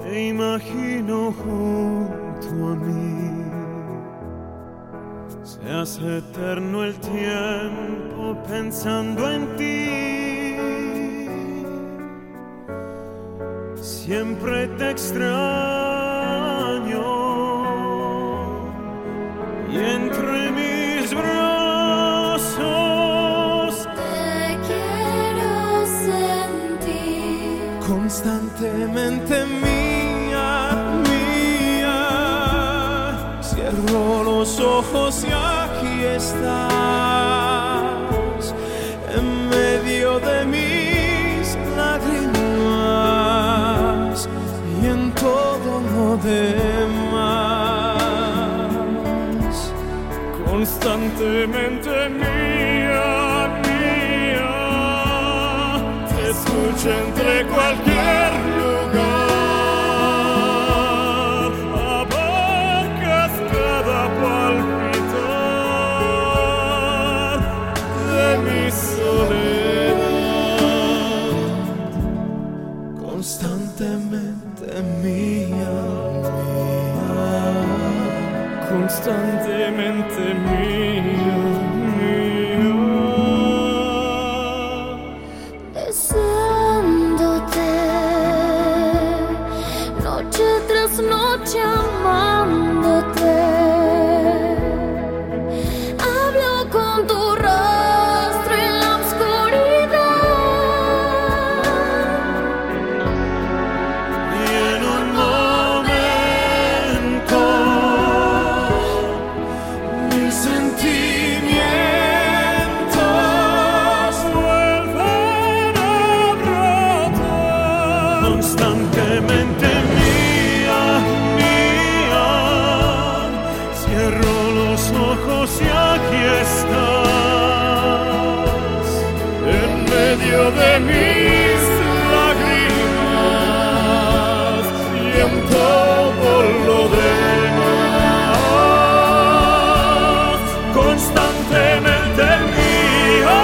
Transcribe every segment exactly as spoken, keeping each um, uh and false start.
Te imagino junto a mí. Se hace eterno el tiempo pensando en ti. Siempre te extraño y entre mis brazos te quiero sentir constantemente mía, mía. Cierro los ojos y aquí estás en medio de mis lágrimas y en todo lo demás. Constantemente mía, mía. Te escucho entre cualquier lugar. Abarcas cada palpitar de mi soledad. Constantemente mía, mía. Constantemente mía, mía. deseándote noche tras noche, amándote. Hablo con tu rostro en la oscuridad Y en un momento mis sentimientos vuelven a brotar. Constantemente mía, mía. Cierro los ojos y aquí estás en medio de mis lágrimas y en todo lo demás. Constantemente mía.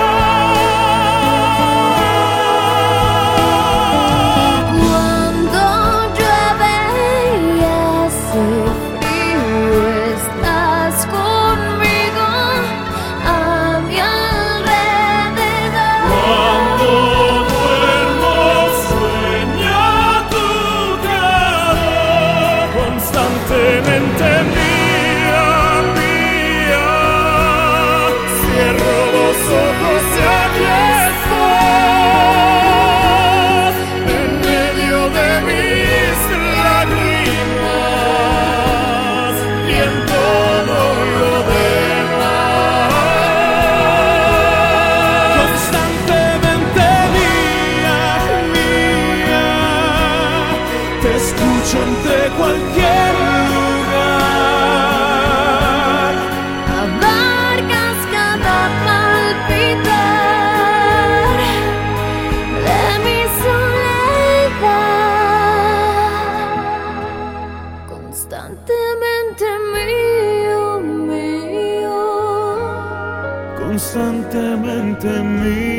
cuando llueve y hace frío. Estás conmigo a mi alrededor. Cuando duermo sueña tu calor. Constantemente mía, mía. Cierro los ojos y aquí estás en medio de mis lágrimas y en todo lo demás. Constantemente mía, mía. Te escucho entre cualquier lugar. Abarcas cada palpitar de mi soledad. Constantemente mío, mío. Constantemente mía.